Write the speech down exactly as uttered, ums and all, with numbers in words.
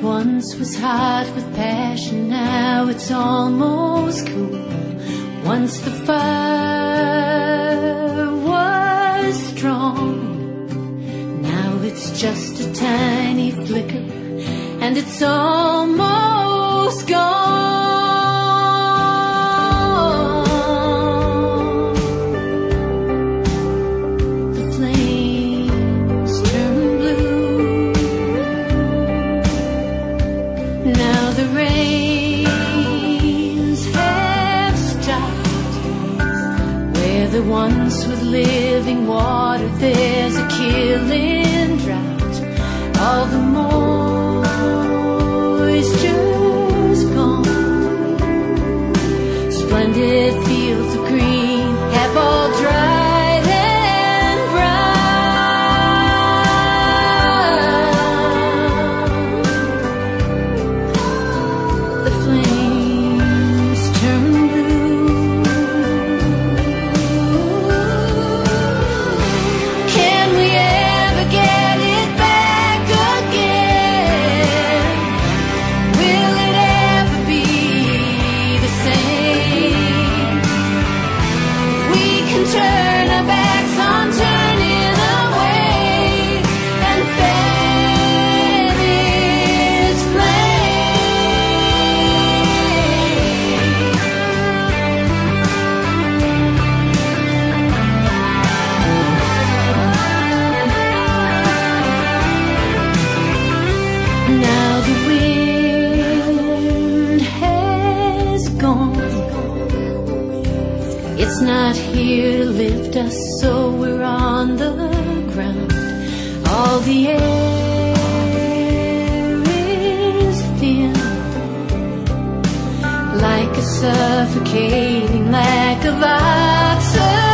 once was hot with passion, now it's almost cool. Once the fire was strong, now it's just a tiny flicker, and it's almost gone. The flames turn blue. Now the rains have stopped. Where there once was living water, there's a killing drought. All the moisture's gone. Splendid fields of green have all dried and brown. The flames turn blue. Can we ever get it back again? Will it ever be the same? If we can turn our backs on turning away and fan its Now the wind has gone. It's not here to lift us, so we're on the ground. All the air is thin, like a suffocating lack of oxygen.